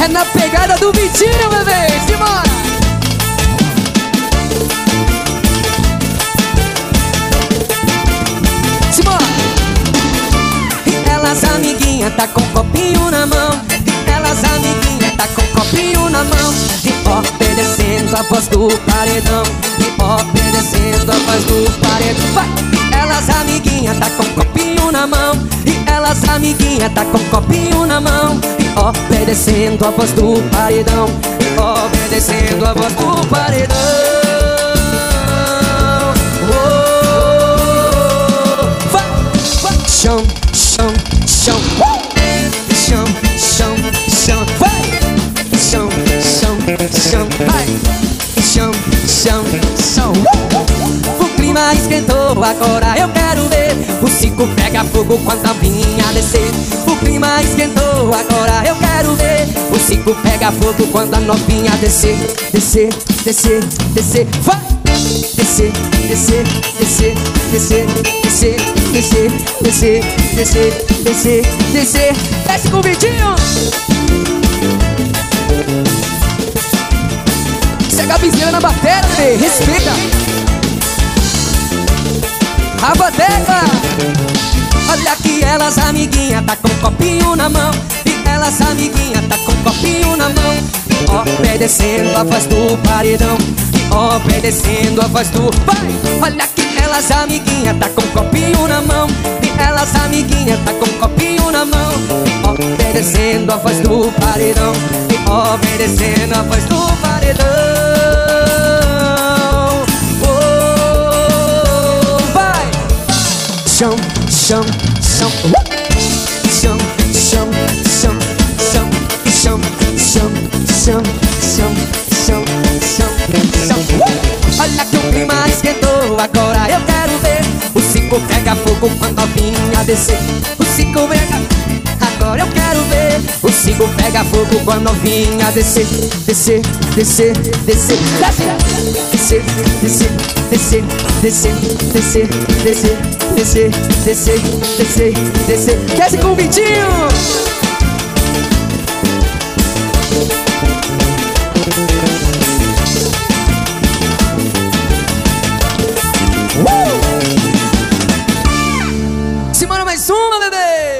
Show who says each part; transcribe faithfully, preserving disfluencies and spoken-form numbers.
Speaker 1: É na pegada do Vitinho, bebê. Simbora! Simbora! E elas amiguinha tá com copinho na mão. E elas amiguinha tá com copinho na mão. E obedecendo a voz do paredão. E obedecendo a voz do paredão. Vai! E elas amiguinha tá com copinho na mão. E elas amiguinha tá com copinho na mão. E obedecendo a voz do paredão. E obedecendo a voz do paredão. Oh, vai, vai. Chão, chão, chão. Chão, chão, chão. Vai. Chão, chão, chão. Vai. Chão, chão, chão. O clima esquentou, agora eu quero ver o circo pega fogo quando a vinha descer. O clima esquentou, agora eu quero ver o circo pega fogo quando a novinha descer. Descer, descer, descer, vai! Descer, descer, descer, descer, descer, descer, descer, descer, descer, descer. Desce com o Vitinho! Isso é Gabizinha na bateria, bebê, respeita! A bateca. Olha que elas amiguinha tá com copinho na mão. E elas amiguinha tá com copinho na mão. Obedecendo a voz do paredão. Obedecendo a voz do pai. Olha que elas amiguinha tá com copinho na mão. E elas amiguinha tá com copinho na mão. Obedecendo a voz do paredão. E obedecendo a voz do paredão. Chão, chão, chão, chão, chão, chão, chão, chão, chão, chão, chão, chão, chão, chão. Olha que o clima esquentou, agora eu quero ver o circo pega fogo quando a vinha descer. O circo pega, agora eu quero ver o circo pega fogo quando a vinha descer. Descer, descer, descer, descer, descer, descer, descer, descer, descer, descer, descer, descer, descer, descer, desce com o Vitinho!